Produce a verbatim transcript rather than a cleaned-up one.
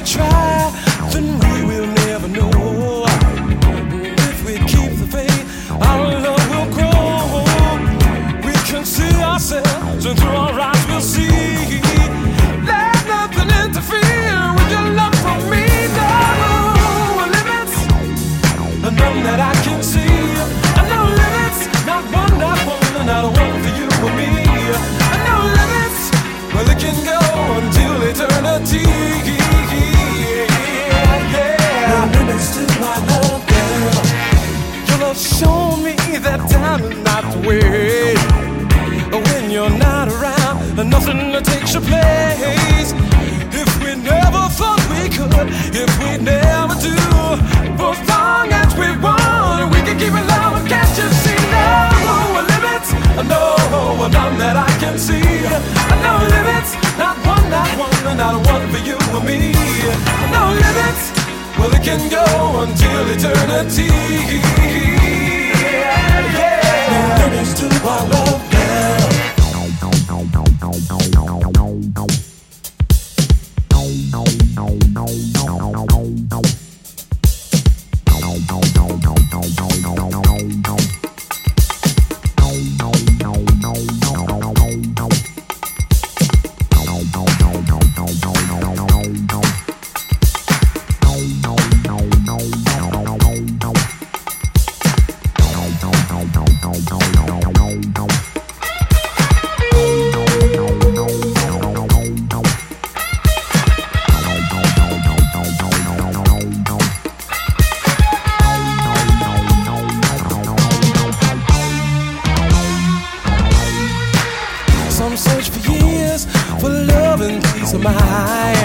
try, then we will never know. If we keep the faith, our love will grow. We can see ourselves, and through our eyes we'll see. Let nothing interfere with your love for me. No limits, none that I can see. No limits, not one, not one, not one for you or me. No limits, well it can go until eternity. Yeah, no limits to my love, girl. Your love shown me that time is not the way. When you're not around, nothing takes your place. If we never thought we could, if we never do, for as long as we want, we can keep it low. Can't you see? No limits, no, none that I can see. No limits, not one, not one, not one for you or me. No limits, well it can go until eternity. Yeah, yeah. No limits to our love, girl. Some search for years for love and peace of mind.